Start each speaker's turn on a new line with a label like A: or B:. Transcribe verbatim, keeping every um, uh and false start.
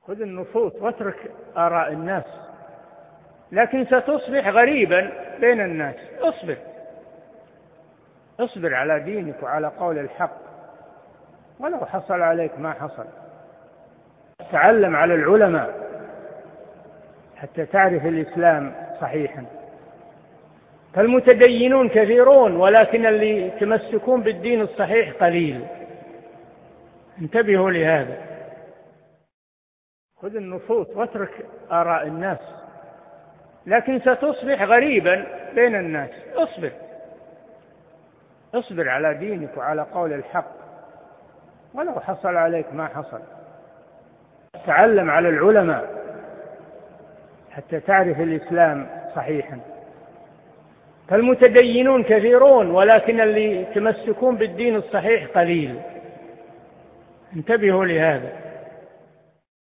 A: خذ النصوص واترك آراء الناس، لكن ستصبح غريبا بين الناس. اصبر اصبر على دينك وعلى قول الحق ولو حصل عليك ما حصل. تعلم على العلماء حتى تعرف الإسلام صحيحا. فالمتدينون كثيرون ولكن اللي يتمسكون بالدين الصحيح قليل. انتبهوا لهذا. خذ النصوص واترك آراء الناس، لكن ستصبح غريبا بين الناس. اصبر اصبر على دينك وعلى قول الحق ولو حصل عليك ما حصل. تعلم على العلماء حتى تعرف الإسلام صحيحا. فالمتدينون كثيرون ولكن اللي يتمسكون بالدين الصحيح قليل. انتبهوا لهذا.